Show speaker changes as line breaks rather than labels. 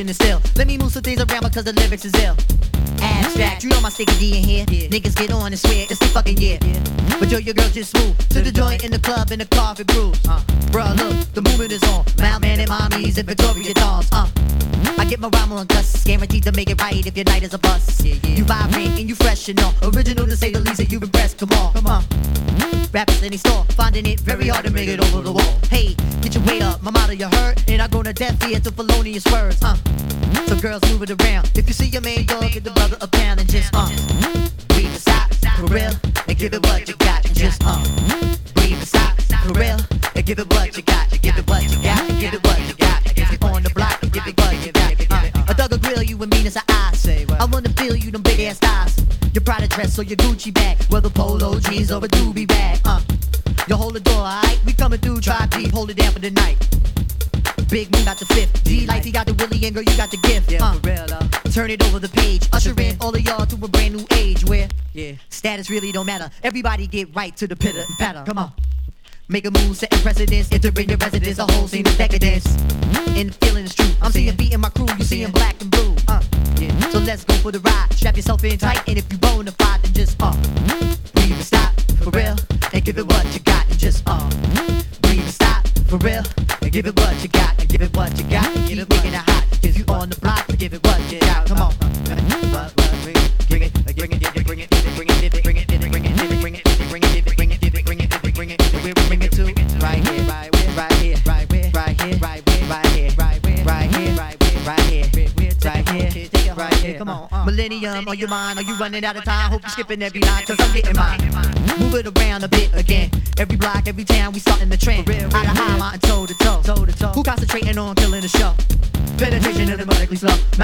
motion is still. Let me move some things around because the lyrics is ill. Abstract, you know my sticky D in here. Niggas get on and swear it's the fucking year. But yo, your girl just move to the joint in the club in the car for grooves. Bruh, look, the movement is on. Mailman and mommies and Victoria dolls. I get my rhyme on cuss, guaranteed to make it right if your night is a bust. You vibrate and you fresh and all. Original to say the least, and you impressed. Come on. Rappers in the store, finding it very hard to make it over the wall. Hey, get your weight up, my motto you heard, and I go to death ear to felonious words. So girls move it around. If you see your main dog, give the brother a pound and just breathe the stop for real and give it what you got and just breathe the stop for real and give it what you got, give it what you got, and give it what you got. If you on the block, give it what you got. A thug will grill you and mean as I say. I wanna feel you them big ass thighs. Your Prada dress or your Gucci bag, whether polo jeans or a doobie bag. You hold the door, alright? We coming through, try deep, hold it down for the night. Big Moon got the fifth, D-Life, he got the Willie, and girl, you got the gift. For real, turn it over the page, usher in all of y'all to a brand new age where status really don't matter. Everybody get right to the pitter and patter. Come on. Make a move, setting precedence, entering your residence, a whole scene of decadence. And the feeling is true. I'm seeing beat in my crew, you seeing black and blue. So let's go for the ride. Strap yourself in tight, and if you bona fide, then just breathe and stop for real, and give it what you got, and just breathe and stop for real, and give it what you got, and give it what you got, and keep making it hot. If you on the block, give it what you got. Come on, bring it, bring it, bring it, bring it, bring it, bring it, bring it, bring it, bring it, bring it, bring it, bring it, bring it, bring it to right here, right here, right here, right here, right here, right here, right here, right here, right here, right here, right here. Come on, Millennium on your mind. Are you running out of time? Hope you're skipping every line, cause I'm getting mine. Move it around a bit again. Every block, every town, we starting the trend. Out of high mountain, toe to toe. Who concentrating on killing